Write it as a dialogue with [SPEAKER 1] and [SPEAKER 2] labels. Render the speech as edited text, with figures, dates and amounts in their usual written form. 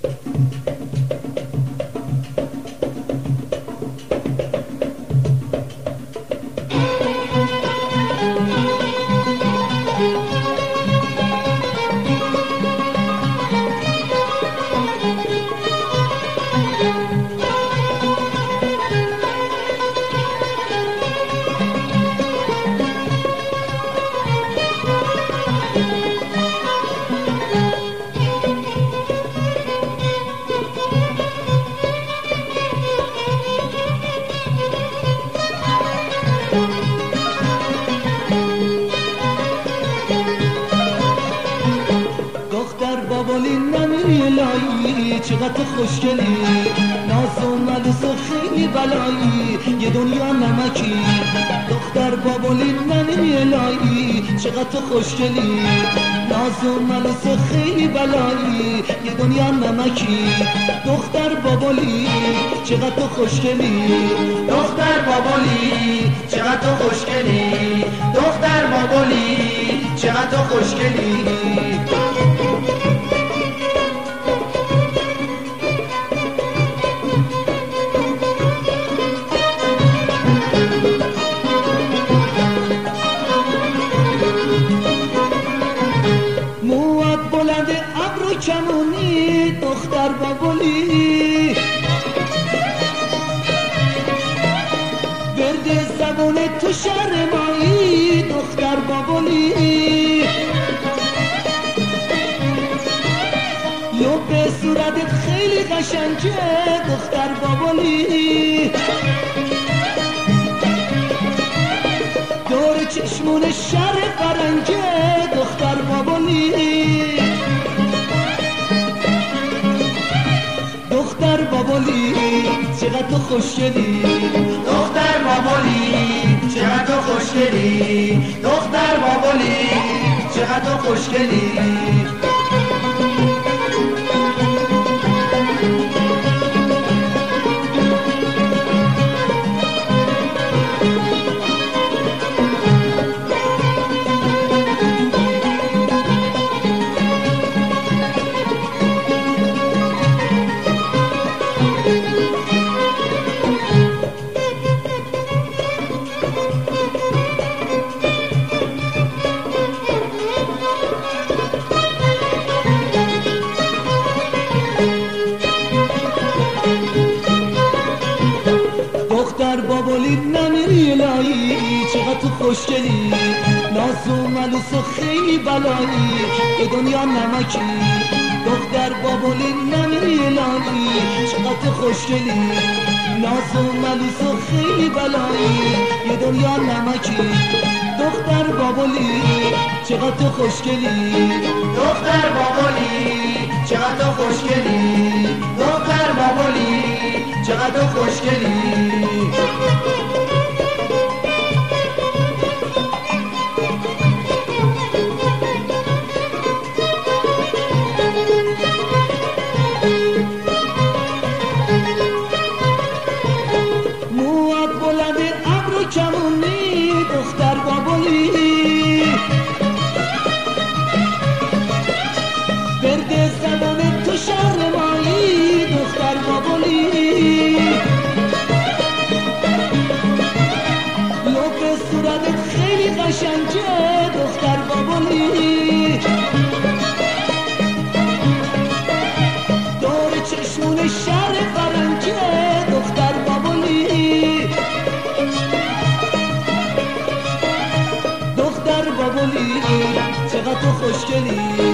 [SPEAKER 1] چقدر خوشگلی، ناز و ملوس و خیلی بلایی، یه دنیا نمکی. دختر بابولی ننی الهی، چقدر خوشگلی، ناز و ملوس و خیلی بلایی، یه دنیا نمکی. دختر بابولی چقدر خوشگلی، دختر بابولی چقدر خوشگلی، دختر بابولی چقدر خوشگلی. کمونی دختر بابولی، برد زبون تو شهر مایی دختر بابولی، یا به صورتت خیلی قشنگه دختر بابولی، دور چشمون شهر فرنگه دختر بابولی. دختر بابولی چقدر خوشگلی، دختر بابولی چقدر خوشگلی، دختر بابولی چقدر خوشگلی. دختر بابولی نمیری الهی چقدر خوشگلی، ناز و ملوس و خیلی بلایی، یه دنیا نمکی. دختر بابولی نمیری الهی چقدر خوشگلی، ناز و ملوس و خیلی بلایی، یه دنیا نمکی. دختر بابولی چقدر خوشگلی، دختر بابولی چقدر خوشگلی، دختر بابولی چقدر خوشگلی. موات بلند ابرو کمونی دختر بابولی، برد زبان تو شهر مایی دختر بابولی، لب صورتت خیلی قشنگه دختر بابولی، دور چشمون شهر فرنگه دختر بابولی. دختر بابولی چقدر خوشگلی،